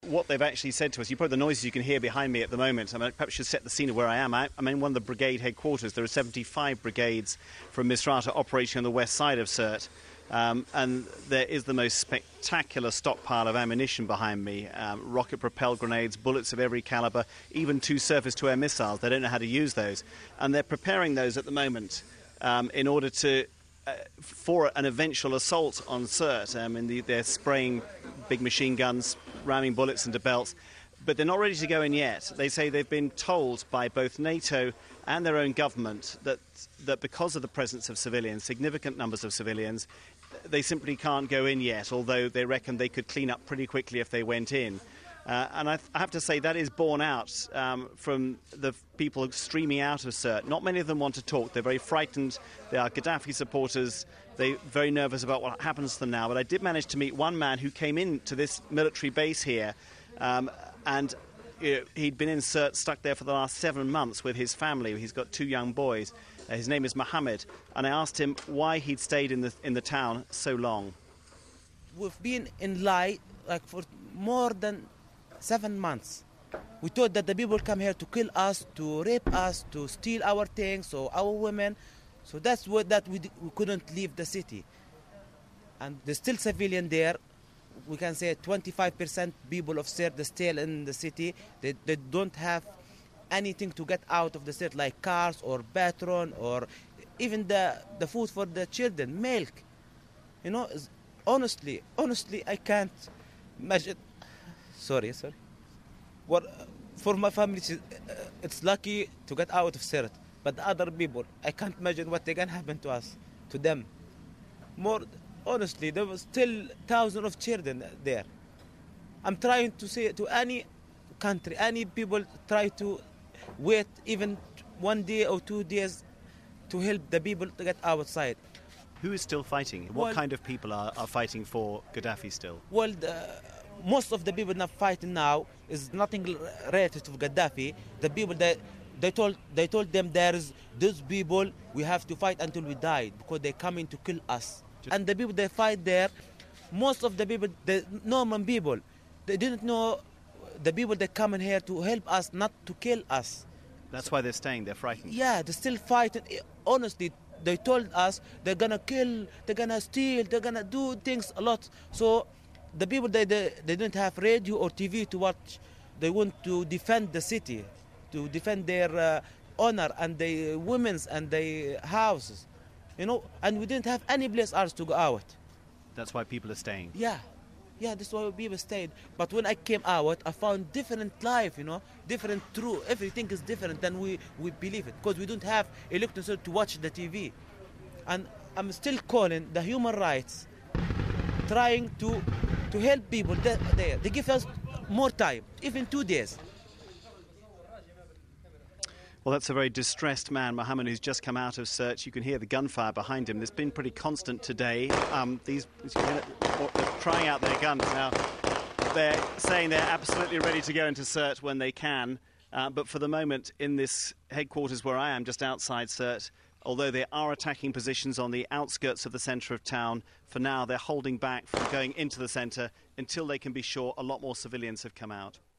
what they've actually said to us, you probably the noises you can hear behind me at the moment. I mean, perhaps should set the scene of where I am. I'm in one of the brigade headquarters. There are 75 brigades from Misrata operating on the west side of Sirte. And there is the most spectacular stockpile of ammunition behind me. Rocket-propelled grenades, bullets of every calibre, even 2 surface-to-air missiles. They don't know how to use those. And they're preparing those at the moment in order to for an eventual assault on Sirte. They're spraying big machine guns, ramming bullets into belts. But they're not ready to go in yet. They say they've been told by both NATO and their own government that because of the presence of civilians, significant numbers of civilians, they simply can't go in yet, although they reckon they could clean up pretty quickly if they went in. And I have to say that is borne out from the people streaming out of Sirte. Not many of them want to talk. They're very frightened. They are Gaddafi supporters. They're very nervous about what happens to them now. But I did manage to meet one man who came into this military base here and he'd been in Sirte, stuck there for the last 7 months with his family. He's got 2 young boys. His name is Mohammed, and I asked him why he'd stayed in the town so long. We've been in Lai for more than 7 months. We thought that the people come here to kill us, to rape us, to steal our things or our women. So that's what we couldn't leave the city. And there's still civilian there. We can say 25% people of Sirte still in the city. They don't have anything to get out of the Sirte, like cars or bathroom or even the food for the children, milk. Honestly, I can't imagine. Sorry. For my family, it's lucky to get out of Sirte. But the other people, I can't imagine what they can happen to us, to them. Honestly, there was still thousands of children there. I'm trying to say to any country, any people try to wait even 1 day or 2 days to help the people to get outside. Who is still fighting? What kind of people are fighting for Gaddafi still? Well, most of the people not fighting now is nothing related to Gaddafi. The people that they told them there's these people we have to fight until we die because they're coming to kill us. And the people they fight there, most of the people, the normal people, they didn't know the people that come in here to help us, not to kill us. That's why they're staying, they're frightened. Yeah, they're still fighting. Honestly, they told us they're going to kill, they're going to steal, they're going to do things a lot. So the people, they didn't have radio or TV to watch. They want to defend the city, to defend their honor and their women's and their houses. And we didn't have any place else to go out. That's why people are staying. Yeah, that's why people stayed. But when I came out, I found different life, different truth. Everything is different than we believe it, because we don't have electricity to watch the TV. And I'm still calling the human rights, trying to help people there. They give us more time, even 2 days. Well, that's a very distressed man, Mohammed, who's just come out of Sirte. You can hear the gunfire behind him. It's been pretty constant today. They're trying out their guns now. They're saying they're absolutely ready to go into Sirte when they can. But for the moment, in this headquarters where I am, just outside Sirte, although they are attacking positions on the outskirts of the centre of town, for now they're holding back from going into the centre until they can be sure a lot more civilians have come out.